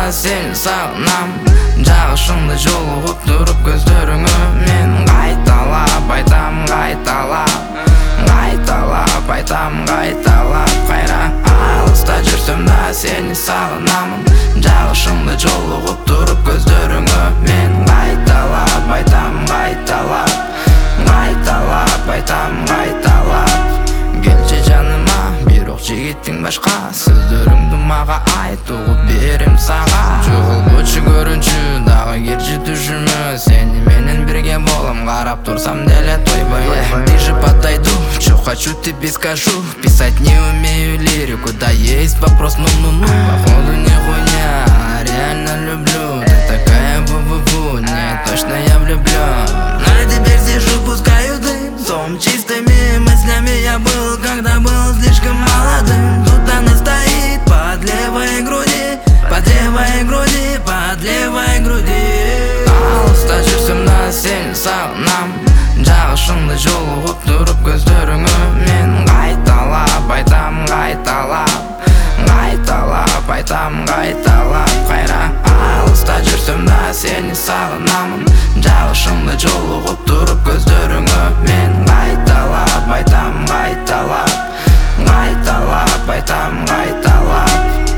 сені сағынамын. Жағышыңды жолығып тұрып көздеріңі мен қайталап айтам, қайталап айтам, қайталап қайра. Алыста жүрсем да сені сағынамын. Жағышыңды жолығып тұрып көздеріңі мен қайталап айтам, айтам, қайталап. Келші жаныма, бирок жигиттің башқа, сөздеріңді маға айт, угуп берем сага. Жоголбочу көрүнчү, дагы келчи түшүмө, сени менен бирге болом, карап турсам деле тойбой. Ты же подойду, чё хочу тебе скажу. Писать не умею лирику, да есть вопрос, ну-ну-ну. Походу не хуйня, реально люблю. Ты такая бу-бу-бу, не, точно я влюблен. А теперь сижу, пускаю дым, сон чистыми мыслями я был, когда был слишком молодым. Тут она стоит под левой груди, под левой груди, под левой груди. Алыста жүрсем да сени сагынамын. Жағышыңды жолығып тұрып көздеріңі мен қайталап айтам, айтам, қайталап қайра. Алыста жүрсем да сені сағынамын. Жағышыңды жолығып тұрып көздеріңі мен қайталап айтам, айтам, қайталап.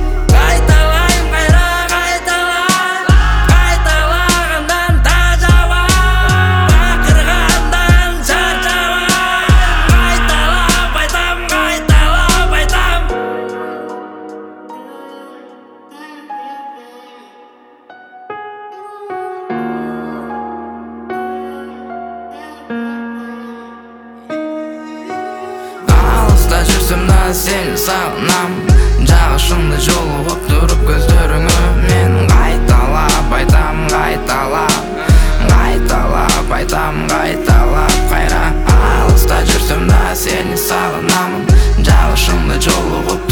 Жүрсем да сені сағынамын. Жағышыңды жолығып тұрып көздеріңі мен қайталап айтам, айтам, қайталап қайра. Алыста жүрсем да сені сағынамын. Жағышыңды жолығып